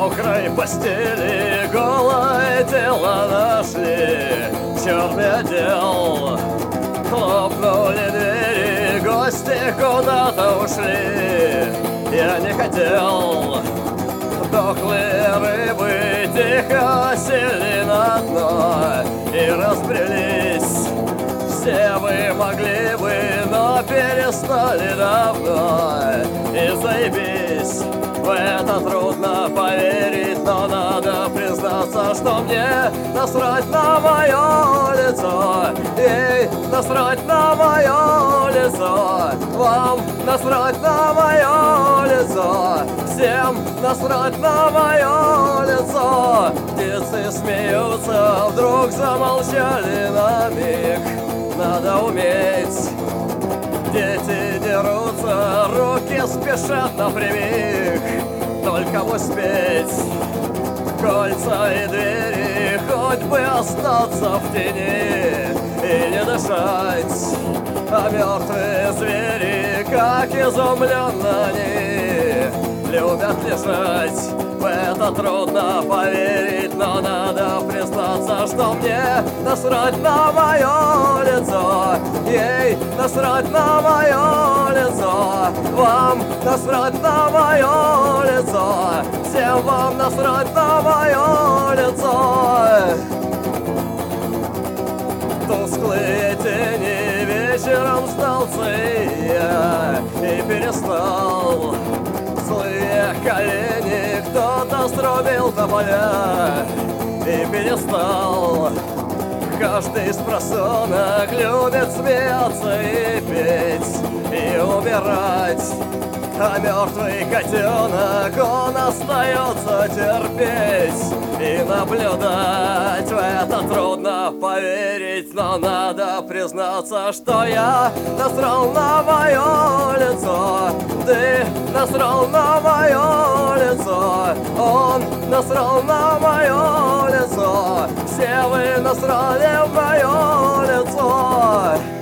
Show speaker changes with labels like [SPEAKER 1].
[SPEAKER 1] мокрой постели голое тело нашли, черный отдел. Хлопнули двери, гости куда-то ушли. Я не хотел. Дохлые рыбы тихо сели на дно и разбрелись. Все вы могли бы, но перестали давно. И заебись, в это трудно поверить, но надо признаться, что мне насрать на мое лицо. Ей насрать на мое лицо. Вам насрать на мое лицо. Всем насрать на мое лицо. Птицы смеются, вдруг замолчали на миг. Надо уметь. Дети дерутся, руки спешат напрямик. Только бы успеть. Кольца и двери, хоть бы остаться в тени и не дышать. А мертвые звери, как изумленно они, любят лежать. В это трудно поверить, но надо признаться, что мне насрать на мое лицо. Ей насрать на мое лицо. Вам насрать на мое лицо. Всем вам насрать на мое лицо. Тусклые тени вечером сдался я и перестал. Злые колени кто-то срубил тополя и перестал. Каждый из просонок любит смеяться и петь, и умирать. А мертвый котенок, он остается терпеть и наблюдать. В это трудно поверить, но надо признаться, что я насрал на мое лицо. Ты насрал на мое лицо. Он насрал на мое лицо. Все вы насрали в мое лицо.